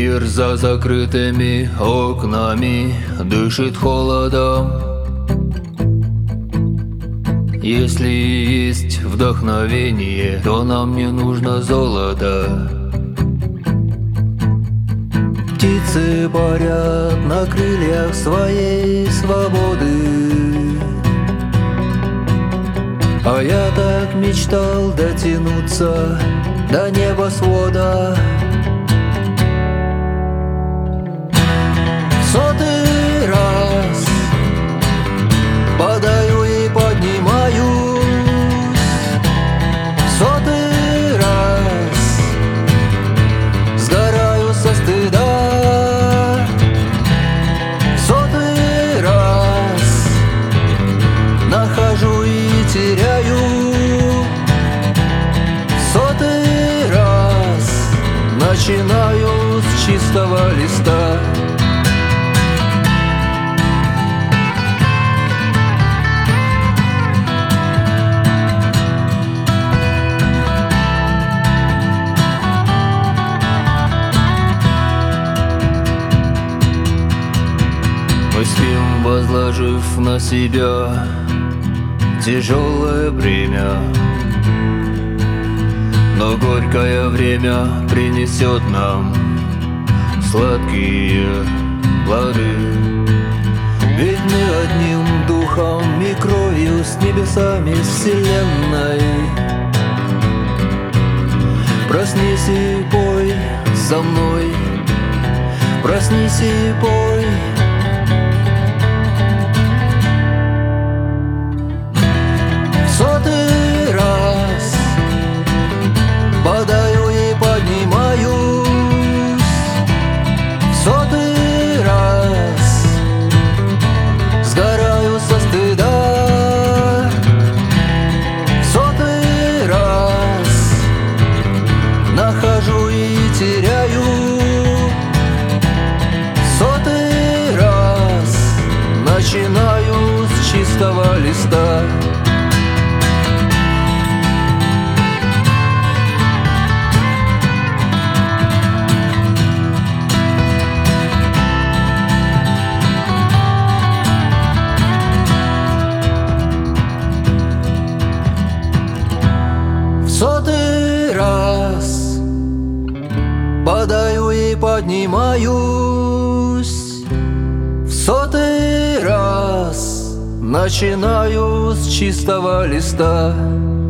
Мир за закрытыми окнами дышит холодом. Если есть вдохновение, то нам не нужно золото. Птицы парят на крыльях своей свободы, а я так мечтал дотянуться до небосвода. Сотый раз падаю и поднимаюсь, сотый раз сгораю со стыда, сотый раз нахожу и теряю, сотый раз начинаю с чистого листа. Мы спим, возложив на себя тяжелое бремя, но горькое время принесет нам сладкие плоды. Ведь мы одним духом и кровью с небесами, с вселенной. Проснись и пой со мной, проснись и пой. Сотый раз падаю и поднимаюсь, сотый раз сгораю со стыда, сотый раз нахожу и теряю, сотый раз начинаю с чистого листа. Сотый раз падаю и поднимаюсь, в сотый раз начинаю с чистого листа.